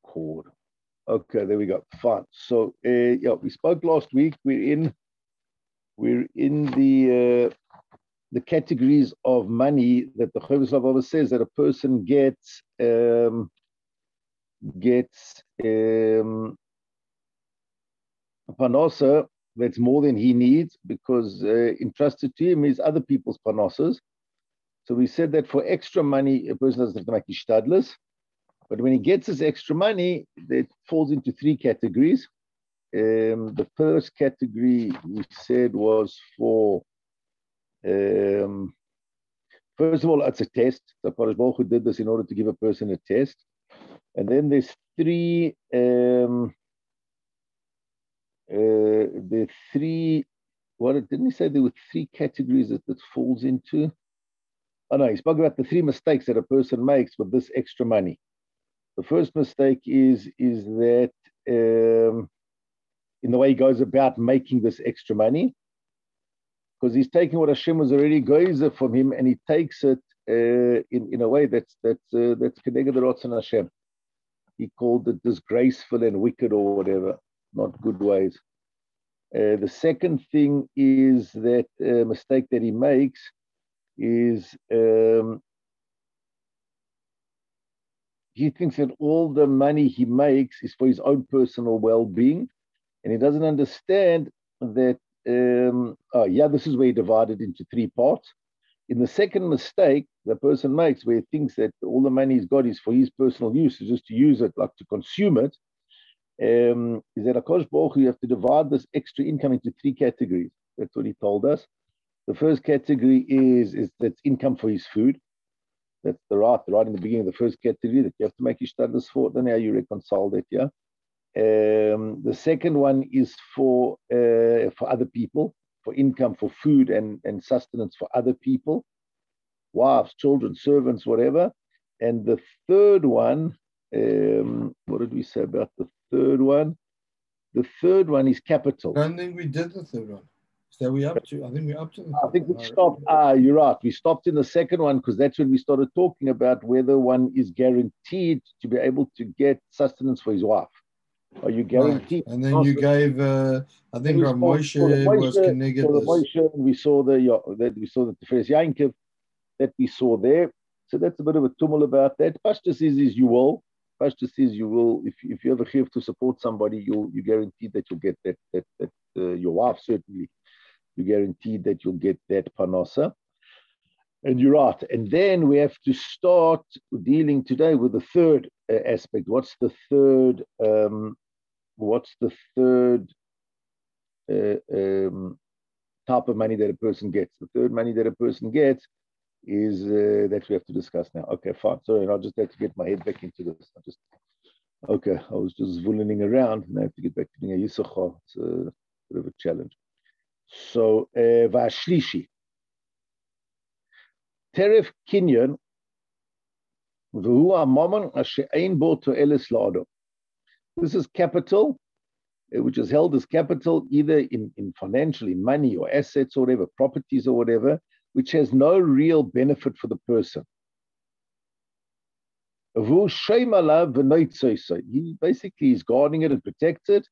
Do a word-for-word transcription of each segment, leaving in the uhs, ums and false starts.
record. Okay, there we go. Fine. So, uh, yeah, we spoke last week. We're in, we're in the uh, the categories of money that the Chovos HaLevavos says that a person gets um, gets um, a parnasa that's more than he needs, because uh, entrusted to him is other people's parnassas. So we said that for extra money, a person doesn't have to make ishtadlus. But when he gets his extra money, it falls into three categories. Um, the first category we said was for, um, first of all, it's a test. So Kadosh Baruch Hu did this in order to give a person a test. And then there's three, um, uh, the three, what didn't he say there were three categories that this falls into? Oh no, he spoke about the three mistakes that a person makes with this extra money. The first mistake is, is that um, in the way he goes about making this extra money, because he's taking what Hashem was already goizer from him, and he takes it uh, in, in a way that's that's uh, that's keneged the Ratzon Hashem. He called it disgraceful and wicked or whatever, not good ways. Uh, the second thing is that uh, mistake that he makes is um, he thinks that all the money he makes is for his own personal well-being, and he doesn't understand that, um, oh yeah, this is where he divided into three parts. In the second mistake the person makes, where he thinks that all the money he's got is for his personal use, is just to use it, like to consume it, um, is that HaKadosh Baruch Hu, you have to divide this extra income into three categories. That's what he told us. The first category is, is that's income for his food. That's the right, right in the beginning of the first category that you have to make ishtadlus for. Then how you reconcile that, yeah. Um, the second one is for uh, for other people, for income, for food and, and sustenance for other people, wives, children, servants, whatever. And the third one, um, what did we say about the third one? The third one is capital. I don't think we did the third one. Is that we up to? I think we're up to the third I think we one. stopped. Ah, you're right. We stopped in the second one because that's when we started talking about whether one is guaranteed to be able to get sustenance for his wife. Are you guaranteed? Right. And then you gave, uh, I think Rav Moshe was connected. Moshe, we saw the yeah, that we saw that the first Yankov that we saw there. So that's a bit of a tumult about that. Pashta says is you will. Pashta says you will. If if you ever have to support somebody, you you guaranteed that you'll get that that that uh, your wife certainly. You guaranteed that you'll get that parnasa. And you're right. And then we have to start dealing today with the third uh, aspect. What's the third? Um, what's the third uh, um, type of money that a person gets? The third money that a person gets is uh, that we have to discuss now. Okay, fine. Sorry, and I just had to get my head back into this. I just okay. I was just voolining around, and I have to get back to the Yisachar. It's a bit of a challenge. So, Vashlishi. Teref Kinyan, this is capital, which is held as capital either in, in financial, in money or assets or whatever, properties or whatever, which has no real benefit for the person. He basically is guarding it and protects it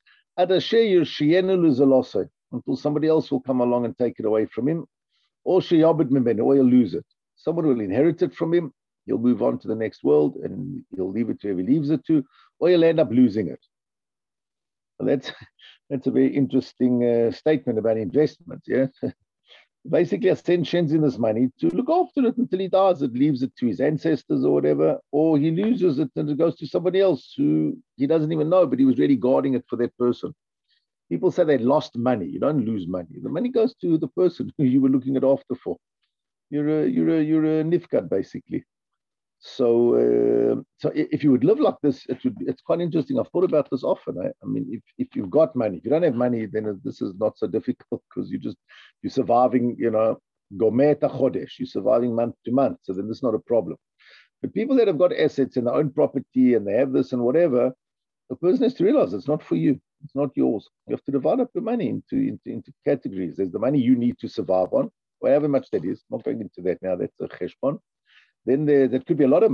until somebody else will come along and take it away from him, or he'll lose it. Someone will inherit it from him, he'll move on to the next world, and he'll leave it to whoever he leaves it to, or he'll end up losing it. And that's that's a very interesting uh, statement about investment, yeah? Basically, Hashem sends in this money to look after it until he dies. It leaves it to his ancestors or whatever, or he loses it and it goes to somebody else who he doesn't even know, but he was really guarding it for that person. People say they lost money. You don't lose money. The money goes to the person who you were looking at after for. You're a you're a you're a nifkat basically. So uh, so if you would live like this, it would be, it's quite interesting. I've thought about this often. I, I mean, if, if you've got money, if you don't have money, then this is not so difficult because you just you're surviving. You know, gomet chodesh. You're surviving month to month. So then this is not a problem. But people that have got assets and their own property and they have this and whatever, the person has to realize it's not for you. It's not yours. You have to divide up your money into, into, into categories. There's the money you need to survive on, however much that is. I'm not going into that now. That's a cheshbon. Then there, there could be a lot of money.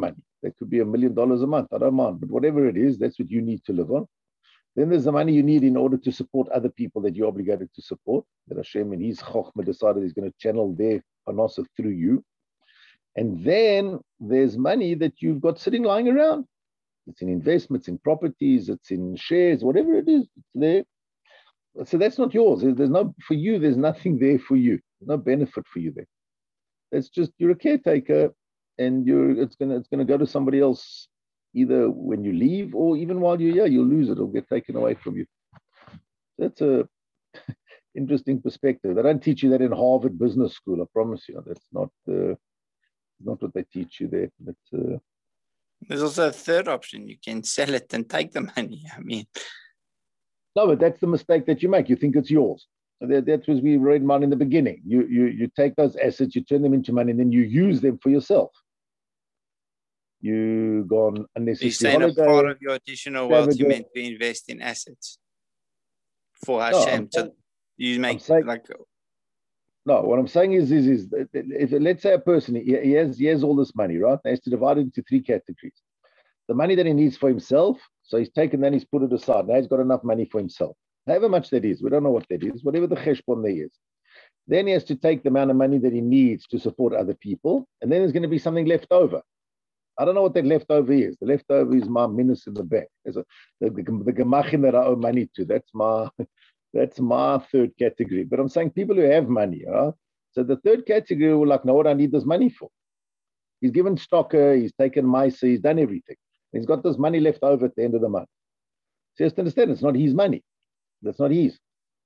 That could be a million dollars a month. I don't mind. But whatever it is, that's what you need to live on. Then there's the money you need in order to support other people that you're obligated to support. That Hashem in His Chokhmah decided He's going to channel their parnasa through you. And then there's money that you've got sitting lying around. It's in investments, in properties, it's in shares, whatever it is, it's there. So that's not yours. There's no, for you, there's nothing there for you. There's no benefit for you there. It's just, you're a caretaker and you're, it's gonna, it's gonna go to somebody else either when you leave or even while you're here, you'll lose it. It'll get taken away from you. That's a interesting perspective. They don't teach you that in Harvard Business School, I promise you. That's not, uh, not what they teach you there. But, uh, there's also a third option. You can sell it and take the money. I mean, no, but that's the mistake that you make. You think it's yours. That, that was we read about in the beginning. You, you, you take those assets, you turn them into money, and then you use them for yourself. You go on unnecessary you're saying holiday, a part of your additional wealth you meant to invest in assets for Hashem. No, so you make saying, like. No, what I'm saying is, is, is if, let's say a person, he, he, has, he has all this money, right? He has to divide it into three categories. The money that he needs for himself, so he's taken that, he's put it aside. Now he's got enough money for himself. However much that is, we don't know what that is, whatever the cheshbon there is. Then he has to take the amount of money that he needs to support other people, and then there's going to be something left over. I don't know what that leftover is. The leftover is my minus in the bank. There's a, the, the, the gemachim that I owe money to. That's my that's my third category. But I'm saying people who have money. Right? So the third category will like, know what I need this money for. He's given stocker, he's taken mice, he's done everything. He's got this money left over at the end of the month. So you have to understand, it's not his money. That's not his.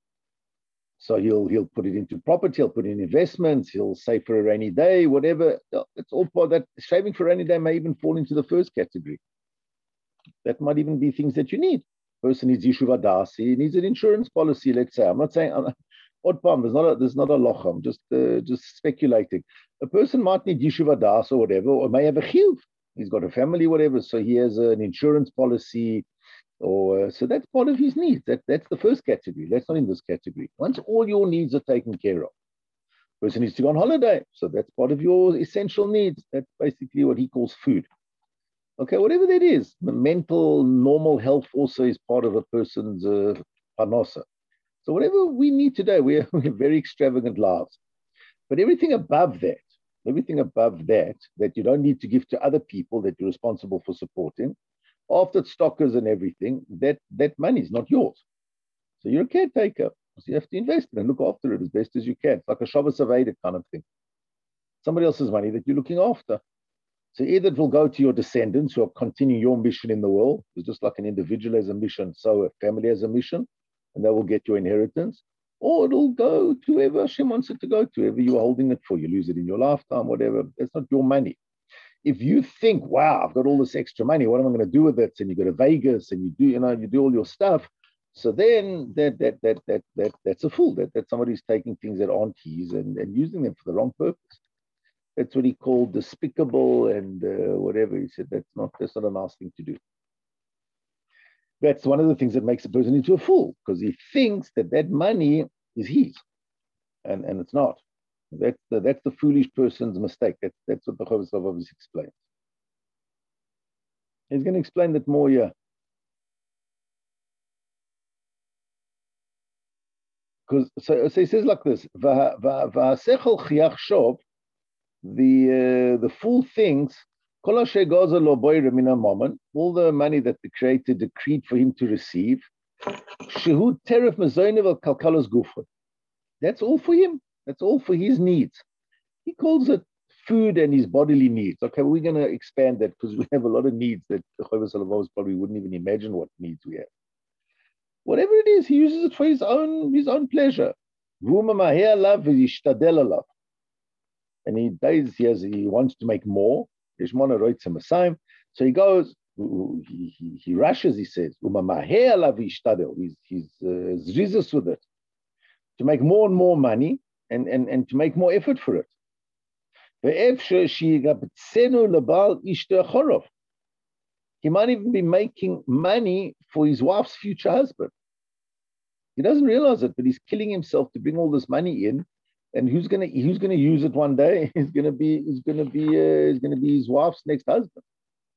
So he'll he'll put it into property, he'll put it in investments, he'll save for a rainy day, whatever. It's all part of that. Saving for a rainy day may even fall into the first category. That might even be things that you need. Person needs Yeshuva Dasi, he needs an insurance policy, let's say. I'm not saying, I'm, odd palm, there's not a, there's not a loch, I'm just, uh, just speculating. A person might need Yeshuva Das or whatever, or may have a chiyuv. He's got a family, whatever, so he has an insurance policy, or uh, so that's part of his needs. That, that's the first category. That's not in this category. Once all your needs are taken care of, person needs to go on holiday, so that's part of your essential needs. That's basically what he calls food. Okay, whatever that is. Mental, normal health also is part of a person's uh, parnasa. So whatever we need today, we have, we have very extravagant lives. But everything above that, everything above that, that you don't need to give to other people that you're responsible for supporting, after stockers and everything, that, that money is not yours. So you're a caretaker. So you have to invest in it and look after it as best as you can. It's like a Shabbos Aveda kind of thing. Somebody else's money that you're looking after. So either it will go to your descendants who are continuing your mission in the world. It's just like an individual has a mission, so a family has a mission, and they will get your inheritance. Or it'll go to whoever Hashem wants it to go to, whoever you're holding it for. You lose it in your lifetime, whatever. That's not your money. If you think, wow, I've got all this extra money, what am I going to do with it? And you go to Vegas and you do, you know, you do all your stuff. So then that that that that that that's a fool. That that somebody's taking things that aren't his and, and using them for the wrong purpose. That's what he called despicable and uh, whatever. He said that's not that's not a nice thing to do. That's one of the things that makes a person into a fool, because he thinks that that money is his, and, and it's not. That's the, that's the foolish person's mistake. That's, that's what the Chovos HaLevavos explains. He's going to explain that more here. Because so, so he says like this: "Va'asechol chiyachshov," the uh, the fool thinks, all the money that the Creator decreed for him to receive, that's all for him. That's all for his needs. He calls it food and his bodily needs. Okay, we're going to expand that because we have a lot of needs that the Chovos HaLevavos probably wouldn't even imagine what needs we have. Whatever it is, he uses it for his own his own pleasure. And he does, he has, he wants to make more. So he goes, he, he, he rushes, he says, he's, he's uh, zrizes with it, to make more and more money and, and, and to make more effort for it. He might even be making money for his wife's future husband. He doesn't realize it, but he's killing himself to bring all this money in. And who's gonna who's gonna use it one day? He's gonna be he's gonna be uh, he's gonna be his wife's next husband.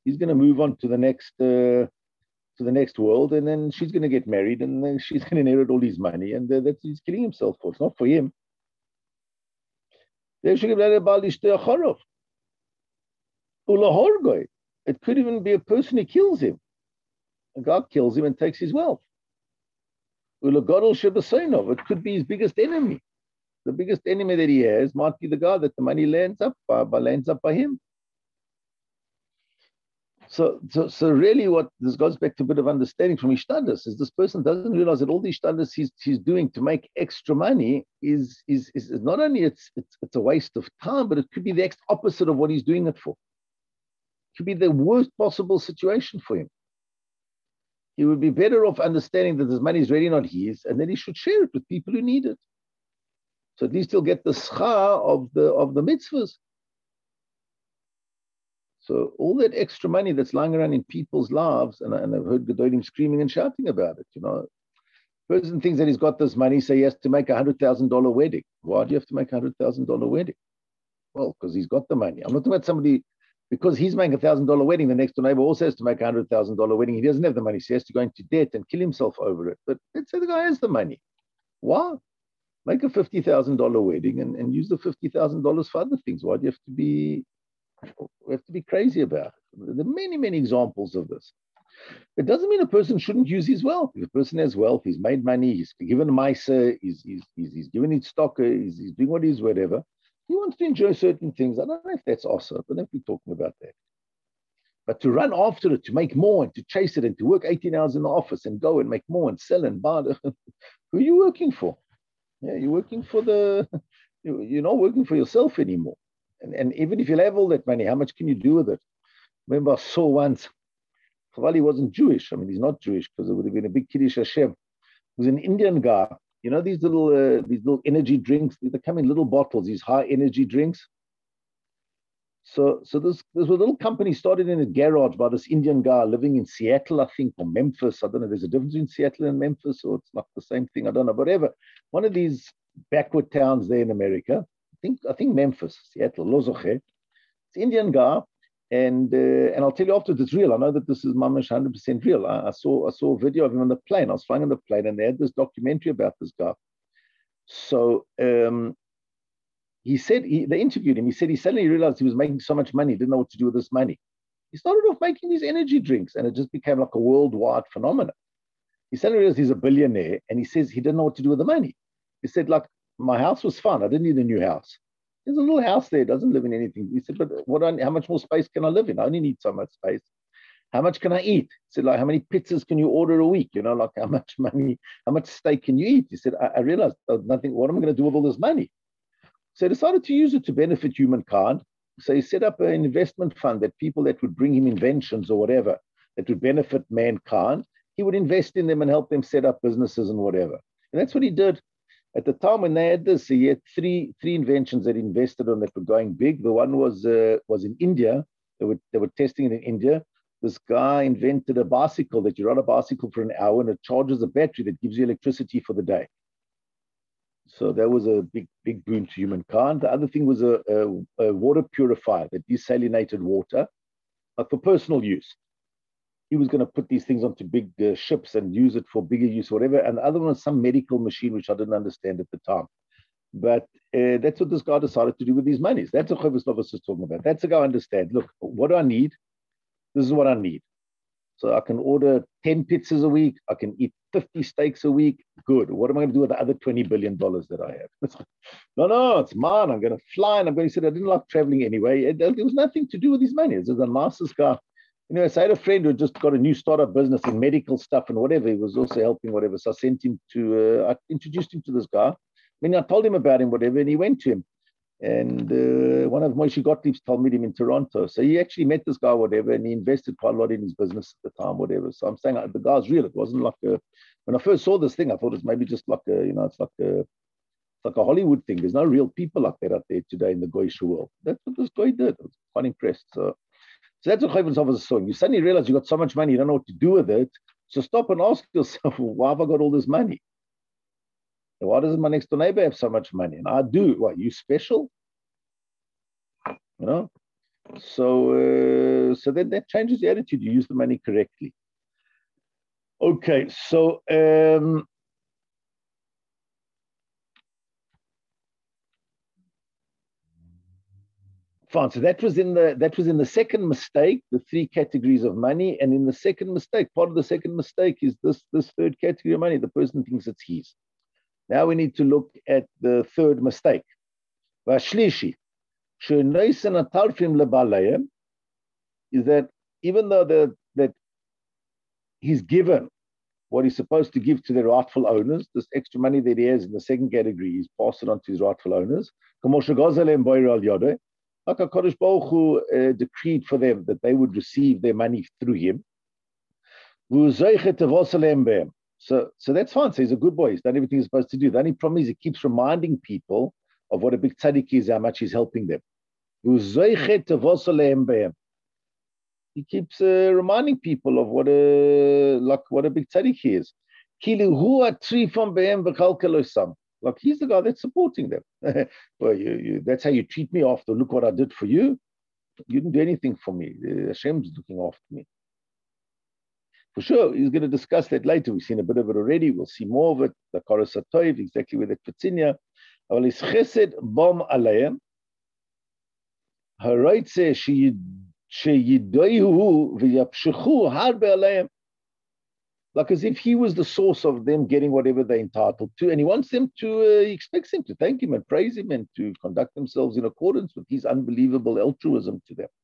He's going to move on to the next uh, to the next world, and then she's going to get married, and then she's going to inherit all his money, and uh, that's he's killing himself for. It's not for him. It could even be a person who kills him. A guy kills him and takes his wealth. It could be his biggest enemy. The biggest enemy that he has might be the guy that the money lands up by, by lands up by him. So, so, so really what this goes back to a bit of understanding from Ishtadus is this person doesn't realize that all the Ishtadus he's, he's doing to make extra money is, is, is not only it's, it's, it's a waste of time, but it could be the exact opposite of what he's doing it for. It could be the worst possible situation for him. He would be better off understanding that this money is really not his, and then he should share it with people who need it. So at least he'll get the schar of the, of the mitzvahs. So all that extra money that's lying around in people's lives, and, and I've heard Gedolim screaming and shouting about it, you know. Person thinks that he's got this money, so he has to make a one hundred thousand dollars wedding. Why do you have to make a one hundred thousand dollars wedding? Well, because he's got the money. I'm not talking about somebody, because he's making a one thousand dollars wedding, the next door neighbor also has to make a one hundred thousand dollars wedding. He doesn't have the money, so he has to go into debt and kill himself over it. But let's say the guy has the money. Why? Make a fifty thousand dollars wedding and, and use the fifty thousand dollars for other things. Why do you have to be We have to be crazy about it? There are many, many examples of this. It doesn't mean a person shouldn't use his wealth. If a person has wealth, he's made money, he's given a miser, he's, he's, he's, he's given his stock, he's, he's doing what he's whatever. He wants to enjoy certain things. I don't know if that's awesome. I don't know if we're talking about that. But to run after it, to make more and to chase it and to work eighteen hours in the office and go and make more and sell and buy, who are you working for? Yeah, you're working for the, you're not working for yourself anymore. And, and even if you have all that money, how much can you do with it? Remember, I saw once, Chavali wasn't Jewish. I mean, he's not Jewish because it would have been a big Kiddush Hashem. He was an Indian guy. You know, these little uh, these little energy drinks, they come in little bottles, these high energy drinks. So, so this, this was a little company started in a garage by this Indian guy living in Seattle, I think, or Memphis. I don't know. There's a difference in Seattle and Memphis, or it's not the same thing. I don't know. Whatever. One of these backward towns there in America. I think I think Memphis, Seattle, Lozoche. It's an Indian guy, and uh, and I'll tell you afterwards it's real. I know that this is mamish one hundred percent real. I, I saw I saw a video of him on the plane. I was flying on the plane, and they had this documentary about this guy. So um, he said he, they interviewed him. He said he suddenly realized he was making so much money, he didn't know what to do with this money. He started off making these energy drinks, and it just became like a worldwide phenomenon. He suddenly realized he's a billionaire, and he says he didn't know what to do with the money. He said, like, my house was fun. I didn't need a new house. There's a little house there. It doesn't live in anything. He said, but what? I, how much more space can I live in? I only need so much space. How much can I eat? He said, like, how many pizzas can you order a week? You know, like, how much money, how much steak can you eat? He said, I, I realized oh, nothing. What am I going to do with all this money? So he decided to use it to benefit humankind. So he set up an investment fund that people that would bring him inventions or whatever that would benefit mankind, he would invest in them and help them set up businesses and whatever. And that's what he did. At the time when they had this, he had three three inventions that he invested on that were going big. The one was uh, was in India. They were they were testing it in India. This guy invented a bicycle that you ride a bicycle for an hour and it charges a battery that gives you electricity for the day. So that was a big big boon to humankind. The other thing was a, a, a water purifier that desalinated water, but for personal use. He was going to put these things onto big uh, ships and use it for bigger use, whatever. And the other one was some medical machine, which I didn't understand at the time. But uh, that's what this guy decided to do with his monies. That's what Chovos Novos is talking about. That's a guy who understands. Look, what do I need? This is what I need. So I can order ten pizzas a week. I can eat fifty steaks a week. Good. What am I going to do with the other twenty billion dollars that I have? no, no, it's mine. I'm going to fly. And I'm going to say, I didn't like traveling anyway. It, there was nothing to do with his money. This is the nicest guy. You know, so I had a friend who just got a new startup business in medical stuff and whatever. He was also helping whatever. So I sent him to, uh, I introduced him to this guy. I mean, I told him about him, whatever, and he went to him. And uh, one of Moshe Gottlieb's told me him in Toronto. So he actually met this guy, whatever, and he invested quite a lot in his business at the time, whatever. So I'm saying uh, the guy's real. It wasn't like a, when I first saw this thing, I thought it's maybe just like a, you know, it's like a, it's like a Hollywood thing. There's no real people like that out there today in the Goyish world. That's what this guy did. I was quite impressed. So, so that's what Chovos Novos is saying. You suddenly realize you got so much money, you don't know what to do with it. So stop and ask yourself, well, why have I got all this money? And why doesn't my next door neighbor have so much money? And I do. What, you special? You know? So, uh, so then that changes the attitude. You use the money correctly. Okay, so um, fine. So that was in the that was in the second mistake, the three categories of money, and in the second mistake, part of the second mistake is this this third category of money. The person thinks it's his. Now we need to look at the third mistake. Vashlishi, is that even though the, that he's given what he's supposed to give to the rightful owners, this extra money that he has in the second category, he's passed it on to his rightful owners. Like HaKadosh Baruch Hu uh, decreed for them that they would receive their money through him. So, so that's fine. So he's a good boy. He's done everything he's supposed to do. The only problem is he keeps reminding people of what a big tzaddik is, how much he's helping them. He keeps uh, reminding people of what a like what a big tzaddik he is. Like he's the guy that's supporting them. Well, you, you, that's how you treat me after. Look what I did for you. You didn't do anything for me. Hashem's looking after me. For sure, he's going to discuss that later. We've seen a bit of it already. We'll see more of it. The Koros HaTov, exactly where that fits in here. But it's chesed bom alayim. Haroitze sheyidoihu v'yapshechu harbe alayim. Like as if he was the source of them getting whatever they're entitled to. And he wants them to, uh, he expects them to thank him and praise him and to conduct themselves in accordance with his unbelievable altruism to them.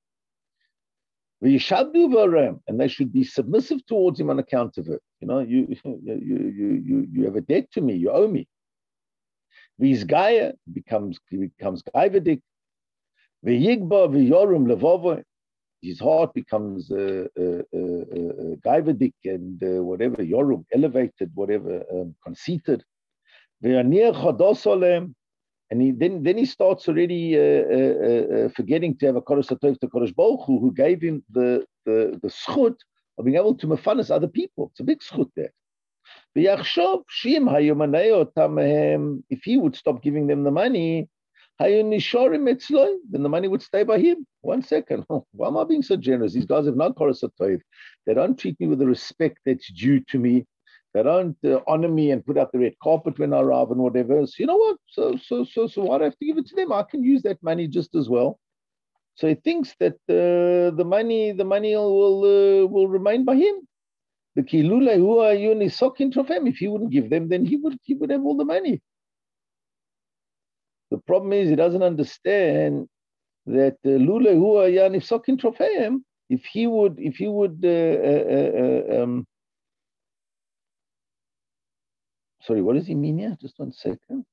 And they should be submissive towards him on account of it. You know, you you you you you have a debt to me, you owe me. V'izgaya becomes becomes gaivadik. V'yigba v'yorum levavo. His heart becomes uh, uh, uh, uh, gaivadik and uh, whatever yorum, elevated, whatever, um, conceited. V'yanir chados olem. And he, then, then he starts already uh, uh, uh, forgetting to have a Koros HaTov to Kodesh Baruch Hu, who gave him the, the, the schut of being able to mefanas other people. It's a big schut there. If he would stop giving them the money, then the money would stay by him. One second. Why am I being so generous? These guys have no Koros HaTov. They don't treat me with the respect that's due to me. They don't uh, honor me and put out the red carpet when I arrive and whatever. So you know what? So so so so why do I have to give it to them? I can use that money just as well. So he thinks that uh, the money the money will uh, will remain by him. The kilule who are yuni sokin trofem. If he wouldn't give them, then he would he would have all the money. The problem is he doesn't understand that lule who are yani sokin trofem. If he would if he would uh, uh, uh, um, Sorry, what does he mean here? Just one second.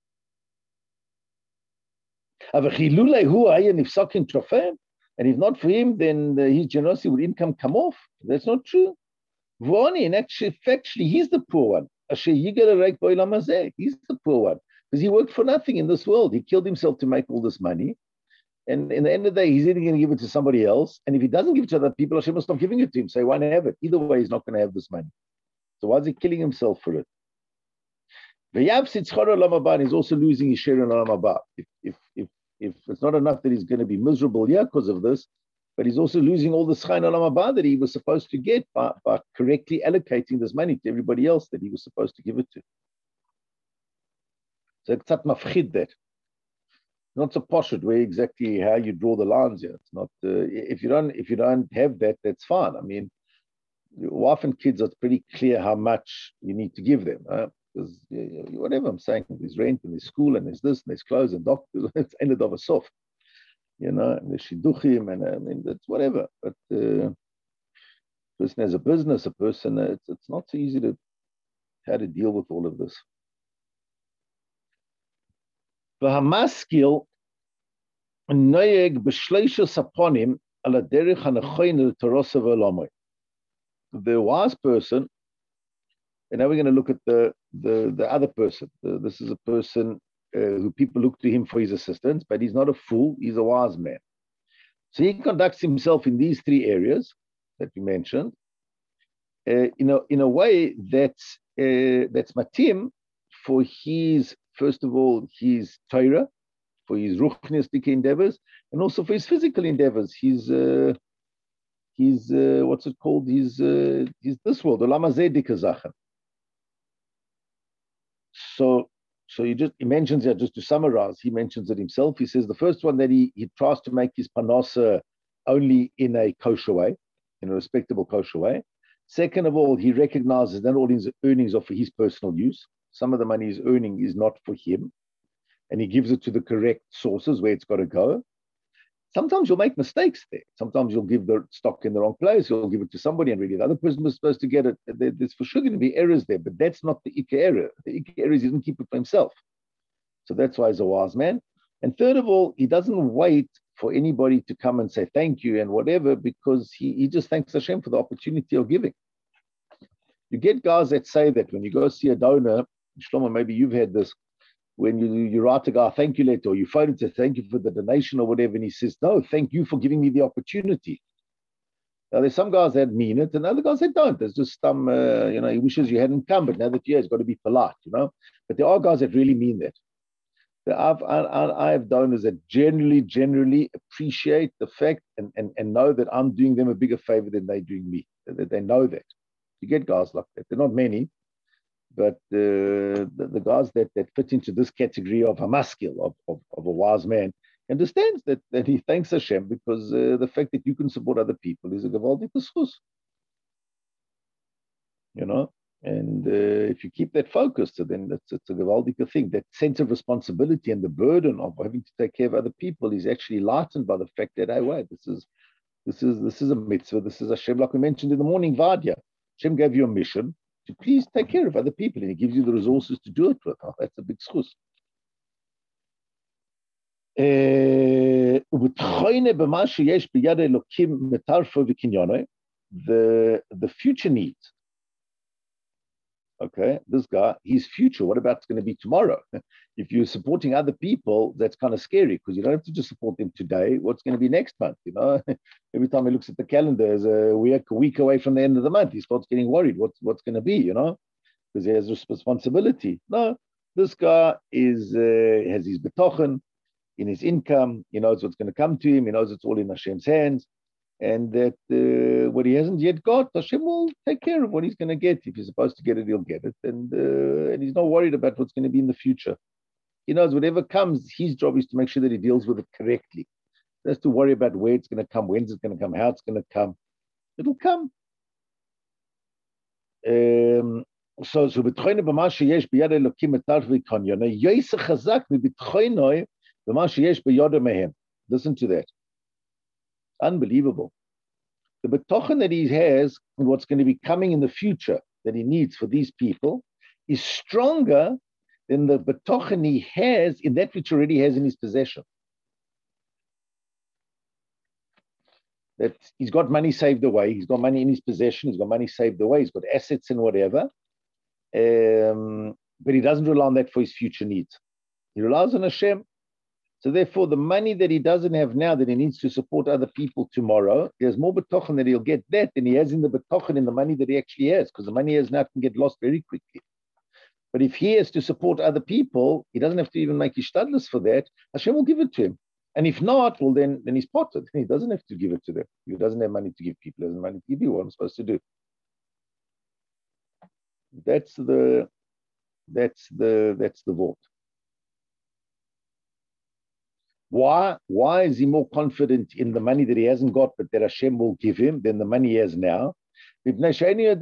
And if not for him, then his generosity would income come off. That's not true. And actually, factually, he's the poor one. He's the poor one. Because he worked for nothing in this world. He killed himself to make all this money. And in the end of the day, he's either going to give it to somebody else. And if he doesn't give it to other people, Hashem will stop giving it to him. So he won't have it. Either way, he's not going to have this money. So why is he killing himself for it? He's also losing his share in Olam Haba. If, if, if, if it's not enough that he's going to be miserable here because of this, but he's also losing all the schai in Olam Haba that he was supposed to get by, by correctly allocating this money to everybody else that he was supposed to give it to. So it's not mafchid that. Not so poshut where exactly how you draw the lines here. It's not uh, if you don't if you don't have that, that's fine. I mean, your wife and kids, it's pretty clear how much you need to give them. Huh? Because whatever I'm saying, there's rent and there's school and there's this and there's clothes and doctors. It's ended of a soft, you know, and there's shidduchim and I mean that's whatever. But uh, a person has a business, a person, uh, it's it's not so easy to how to deal with all of this. V'hamaskil noyeg b'shleisha saponim ala derech hanachoyin l'torosa v'olamoi. The wise person. And now we're going to look at the the, the other person. The, this is a person uh, who people look to him for his assistance, but he's not a fool. He's a wise man. So he conducts himself in these three areas that we mentioned, uh, in a in a way that's uh, that's matim for his first of all his Torah, for his ruchnistic endeavors, and also for his physical endeavors. He's, uh, he's uh, what's it called? He's, uh, he's this world, Olam hazeh dika zachen. So, so he just he mentions it, just to summarize, he mentions it himself. He says the first one that he, he tries to make his parnasa only in a kosher way, in a respectable kosher way. Second of all, he recognizes that all his earnings are for his personal use. Some of the money he's earning is not for him, and he gives it to the correct sources where it's got to go. Sometimes you'll make mistakes there. Sometimes you'll give the stock in the wrong place. You'll give it to somebody, and really the other person was supposed to get it. There's for sure going to be errors there, but that's not the ikka error. The ikka error is he doesn't keep it for himself. So that's why he's a wise man. And third of all, he doesn't wait for anybody to come and say thank you and whatever, because he, he just thanks Hashem for the opportunity of giving. You get guys that say that when you go see a donor, Shlomo, maybe you've had this, when you, you write a guy a thank you letter, or you phone him to thank you for the donation or whatever, and he says, no, thank you for giving me the opportunity. Now, there's some guys that mean it, and other guys that don't. There's just some, uh, you know, he wishes you hadn't come, but now that you're here, it's got to be polite, you know. But there are guys that really mean that. I've, I, I have donors that generally, generally appreciate the fact and, and, and know that I'm doing them a bigger favor than they're doing me. That they know that. You get guys like that. They're not many. But uh, the, the guys that, that fit into this category of a maskil, of, of, of a wise man, understands that, that he thanks Hashem because uh, the fact that you can support other people is a gewaldige zchus. You know? And uh, if you keep that focus, so then that's it's a gewaldige thing. That sense of responsibility and the burden of having to take care of other people is actually lightened by the fact that, hey, wait, this is this is this is a mitzvah, this is Hashem, like we mentioned in the morning, Vadya. Hashem gave you a mission to please take care of other people, and he gives you the resources to do it with. Oh, that's a big zchus. The, the future needs. Okay, this guy, his future, what about it's going to be tomorrow? If you're supporting other people, that's kind of scary because you don't have to just support them today. What's going to be next month? You know, every time he looks at the calendar, is a week, a week away from the end of the month. He starts getting worried. What's what's going to be? You know, because he has responsibility. No, this guy is uh, has his betochen in his income. He knows what's going to come to him. He knows it's all in Hashem's hands. And that uh, what he hasn't yet got, Hashem will take care of what he's going to get. If he's supposed to get it, he'll get it. And uh, and he's not worried about what's going to be in the future. He knows whatever comes, his job is to make sure that he deals with it correctly. He has to worry about where it's going to come, when's it going to come, how it's going to come. It'll come. Um, so, so betchoine b'ma sheyesh b'yad Elokim etar v'kanyona yoyse chazak v'betchoinoi b'ma sheyesh b'yodo mehem. Listen to that. Unbelievable. The betochen that he has and what's going to be coming in the future that he needs for these people is stronger than the betochen he has in that which already has in his possession. That he's got money saved away, he's got money in his possession, he's got money saved away, he's got assets and whatever, um, but he doesn't rely on that for his future needs. He relies on Hashem. So therefore, the money that he doesn't have now that he needs to support other people tomorrow, there's more betochen that he'll get that than he has in the betochen in the money that he actually has, because the money he has now can get lost very quickly. But if he has to support other people, he doesn't have to even make hishtadlus for that. Hashem will give it to him. And if not, well, then, then he's potted. He doesn't have to give it to them. He doesn't have money to give people. He doesn't have money to give you what I'm supposed to do. That's the, that's the, that's the vote. Why? Why is he more confident in the money that he hasn't got, but that Hashem will give him, than the money he has now? Because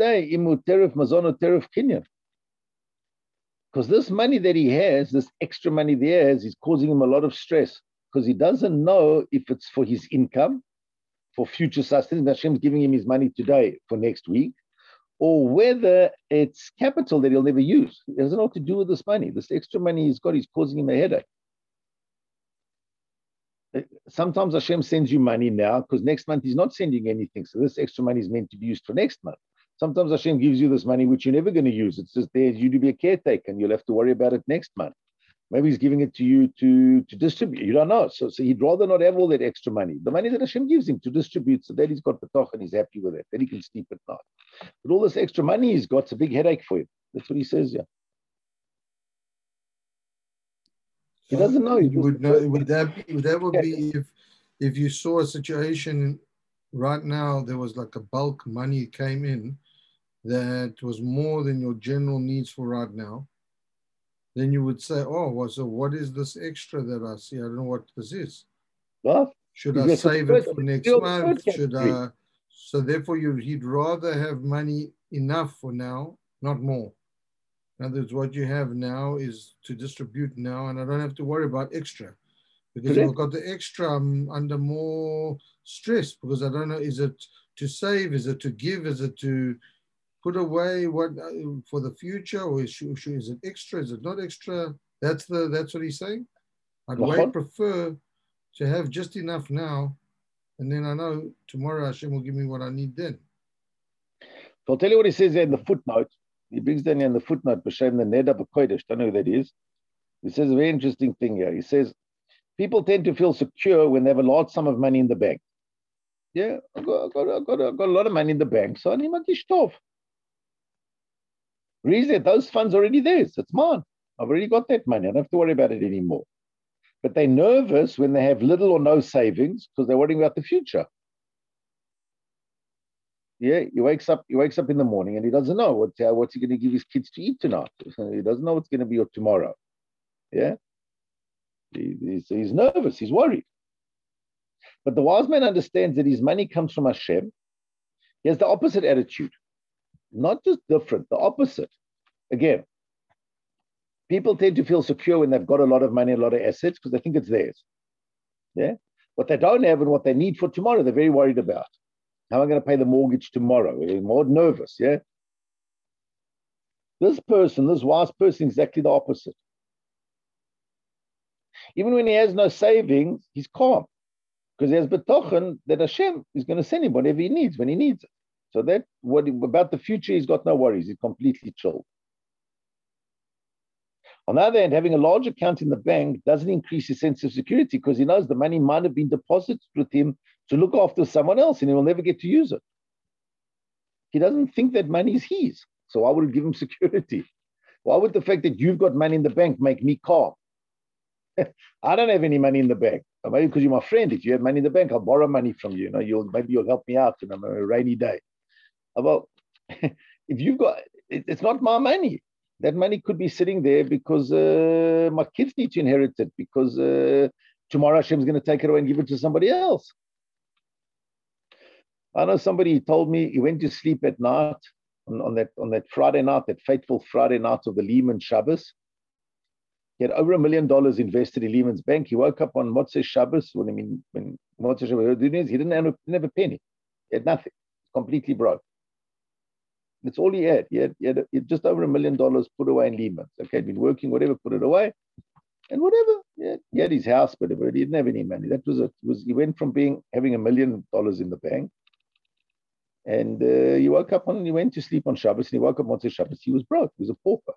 this money that he has, this extra money that he has, is causing him a lot of stress because he doesn't know if it's for his income, for future sustenance. Hashem's giving him his money today for next week, or whether it's capital that he'll never use. He doesn't know what to do with this money. This extra money he's got is causing him a headache. Sometimes Hashem sends you money now because next month he's not sending anything. So this extra money is meant to be used for next month. Sometimes Hashem gives you this money which you're never going to use. It's just there for you to be a caretaker and you'll have to worry about it next month. Maybe he's giving it to you to, to distribute. You don't know. So, so he'd rather not have all that extra money. The money that Hashem gives him to distribute, so that he's got the toch and he's happy with it. Then he can sleep at night. But all this extra money he's got, it's a big headache for him. That's what he says, yeah. He doesn't know. You would know. Would that be? Would that would be if if you saw a situation right now? There was like a bulk money came in that was more than your general needs for right now. Then you would say, "Oh, well, so what is this extra that I see? I don't know what this is. Well, should I save it for next month? Should I?" So therefore, you he'd rather have money enough for now, not more. In other words, what you have now is to distribute now, and I don't have to worry about extra. Because Correct. If I've got the extra, I'm under more stress because I don't know, is it to save? Is it to give? Is it to put away what uh, for the future? Or is, is it extra? Is it not extra? That's the that's what he's saying. I'd way uh-huh. prefer to have just enough now, and then I know tomorrow Hashem will give me what I need then. So I'll tell you what he says there in the footnote. He brings down in the footnote, B'Shem the Neder B'Kodesh, don't know who that is. He says a very interesting thing here. He says, people tend to feel secure when they have a large sum of money in the bank. Yeah, I've got, I've got, I've got, I've got a lot of money in the bank, so I need my kishtov. Reason those funds are already there, so it's mine. I've already got that money. I don't have to worry about it anymore. But they're nervous when they have little or no savings because they're worrying about the future. Yeah, he wakes up. He wakes up in the morning and he doesn't know what uh, what's he going to give his kids to eat tonight. He doesn't know what's going to be tomorrow. Yeah, he, he's, he's nervous. He's worried. But the wise man understands that his money comes from Hashem. He has the opposite attitude, not just different, the opposite. Again, people tend to feel secure when they've got a lot of money, a lot of assets, because they think it's theirs. Yeah, what they don't have and what they need for tomorrow, they're very worried about. How am I going to pay the mortgage tomorrow? They're more nervous, yeah? This person, this wise person, is exactly the opposite. Even when he has no savings, he's calm. Because he has betochen that Hashem is going to send him whatever he needs when he needs it. So that what about the future, he's got no worries. He's completely chilled. On the other hand, having a large account in the bank doesn't increase his sense of security because he knows the money might have been deposited with him to look after someone else and he will never get to use it. He doesn't think that money is his. So why would it give him security? Why would the fact that you've got money in the bank make me calm? I don't have any money in the bank. Maybe because you're my friend. If you have money in the bank, I'll borrow money from you. You know, you'll maybe you'll help me out on a rainy day. Well, if you've got, it, it's not my money. That money could be sitting there because uh, my kids need to inherit it because uh, tomorrow Hashem's going to take it away and give it to somebody else. I know somebody told me he went to sleep at night on, on that on that Friday night, that fateful Friday night of the Lehman Shabbos. He had over a million dollars invested in Lehman's bank. He woke up on Motzei Shabbos. When I mean, when Motzei Shabbos, he didn't have, didn't have a penny. He had nothing. Completely broke. That's all he had. He had, he had, he had just over a million dollars put away in Lehman's. Okay, he'd been working, whatever, put it away, and whatever. Yeah, he had his house, but he didn't have any money. That was it. It was he went from being having a million dollars in the bank, and uh, he woke up on. He went to sleep on Shabbos, and he woke up on Shabbos. He was broke. He was a pauper.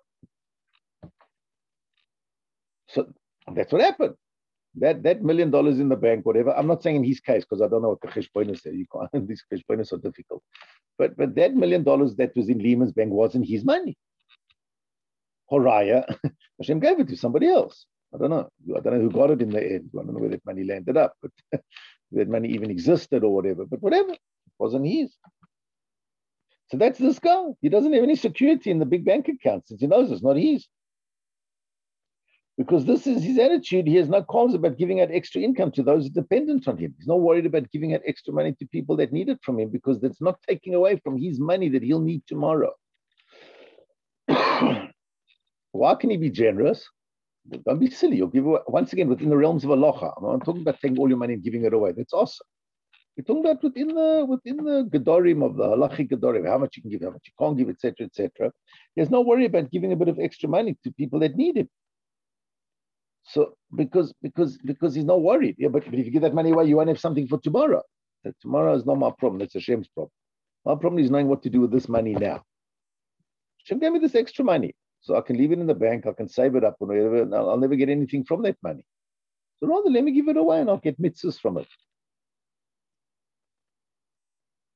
So that's what happened. That that million dollars in the bank, whatever. I'm not saying in his case because I don't know what the cheshbonos are. You can't. These cheshbonos are difficult. But but that million dollars that was in Lehman's bank wasn't his money. Horaya, Hashem gave it to somebody else. I don't know. I don't know who got it in the end. I don't know where that money landed up, but that money even existed or whatever. But whatever, it wasn't his. So that's this guy. He doesn't have any security in the big bank account since he knows it's not his. Because this is his attitude. He has no qualms about giving out extra income to those dependent on him. He's not worried about giving out extra money to people that need it from him because that's not taking away from his money that he'll need tomorrow. Why can he be generous? Don't be silly. You'll give away, once again, within the realms of halacha. I'm not talking about taking all your money and giving it away. That's awesome. We're talking about within the within the gedorim of the halachic gedorim, how much you can give, how much you can't give, et cetera, et cetera. There's no worry about giving a bit of extra money to people that need it. So because because because he's not worried. Yeah, but, but if you give that money away, you won't have something for tomorrow. That tomorrow is not my problem. That's Hashem's problem. My problem is knowing what to do with this money now. Hashem gave me this extra money, so I can leave it in the bank. I can save it up, or whatever. And I'll, I'll never get anything from that money. So rather, let me give it away, and I'll get mitzvahs from it.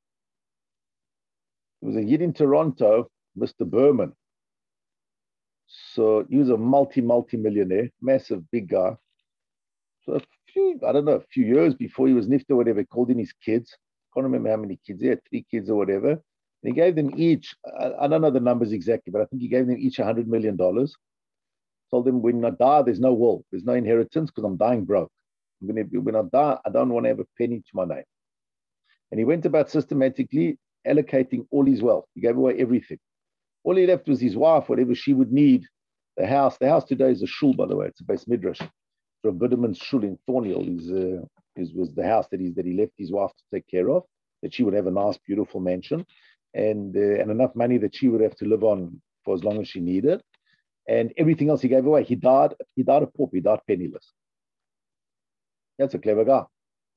There was a yid in Toronto, Mister Berman. So he was a multi, multi-millionaire, massive, big guy. So a few, I don't know, a few years before he was nifta, whatever, he called in his kids. Can't remember how many kids he had, three kids or whatever. And he gave them each, I, I don't know the numbers exactly, but I think he gave them each one hundred million dollars. Told them, when I die, there's no will, there's no inheritance because I'm dying broke. When, it, when I die, I don't want to have a penny to my name. And he went about systematically allocating all his wealth. He gave away everything. All he left was his wife, whatever she would need. The house, the house today is a shul, by the way. It's a base midrash. From Biderman's shul in Thornhill is, uh, is was the house that he that he left his wife to take care of. That she would have a nice, beautiful mansion, and uh, and enough money that she would have to live on for as long as she needed. And everything else he gave away. He died. He died a pauper. He died penniless. That's a clever guy.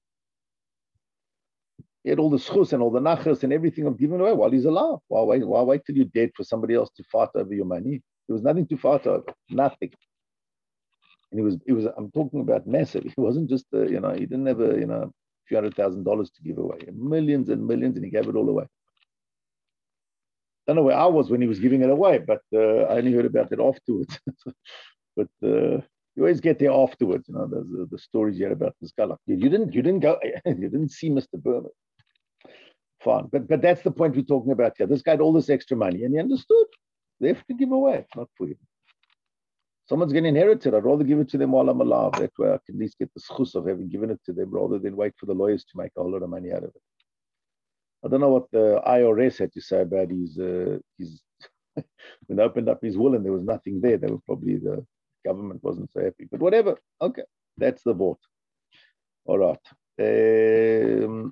He had all the schus and all the nachas and everything of giving away while he's alive. Why wait? Why wait till you're dead for somebody else to fight over your money? There was nothing to fight over, nothing. And he was, it was. I'm talking about massive. He wasn't just, uh, you know, he didn't have a, you know, a few hundred thousand dollars to give away, millions and millions, and he gave it all away. Don't know where I was when he was giving it away, but uh, I only heard about it afterwards. But uh, you always get there afterwards, you know. There's the, the stories you hear about this guy. Like, you didn't, you didn't go, you didn't see Mister Berman. Fine, but but that's the point we're talking about here. This guy had all this extra money, and he understood. They have to give away, not for him. Someone's going to inherit it. I'd rather give it to them while I'm alive. That way I can at least get the schus of having given it to them rather than wait for the lawyers to make a whole lot of money out of it. I don't know what the I R S had to say about his, uh, his when they opened up his will and there was nothing there. They were probably, the government wasn't so happy. But whatever. Okay, that's the vote. All right. Um,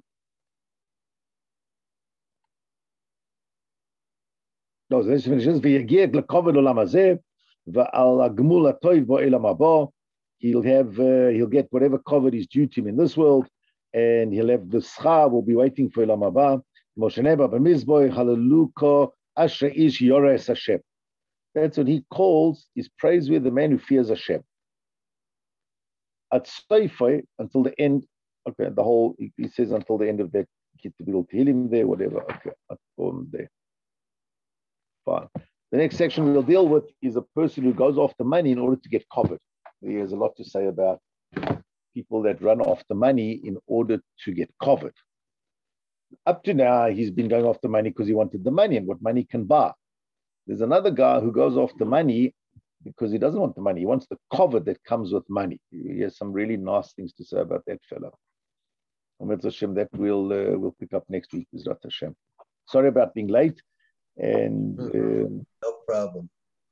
No, this finishes. He'll have, uh, he'll get whatever covered is due to him in this world, and he'll have the schar will be waiting for Elam Haba. That's what he calls, is praiseworthy the man who fears Hashem. At Seifai, until the end, okay, the whole, he says until the end of that, Kitabul Tehillim there, whatever, okay, I'll go on there. Fine. The next section we'll deal with is a person who goes after money in order to get covered. He has a lot to say about people that run after money in order to get covered. Up to now, he's been going after money because he wanted the money and what money can buy. There's another guy who goes after money because he doesn't want the money. He wants the cover that comes with money. He has some really nice things to say about that fellow. And Hashem, that we'll, uh, we'll pick up next week with Rat Hashem. Sorry about being late. And um, no problem.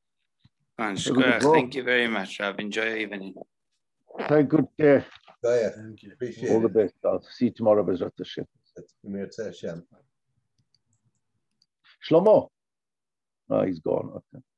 Thank you very much, Rob. Enjoy your evening. Take good care. Oh, yeah. Thank you. Appreciate all it. the best. I'll see you tomorrow, Bezrat Hashem. Shlomo. Oh, he's gone. Okay.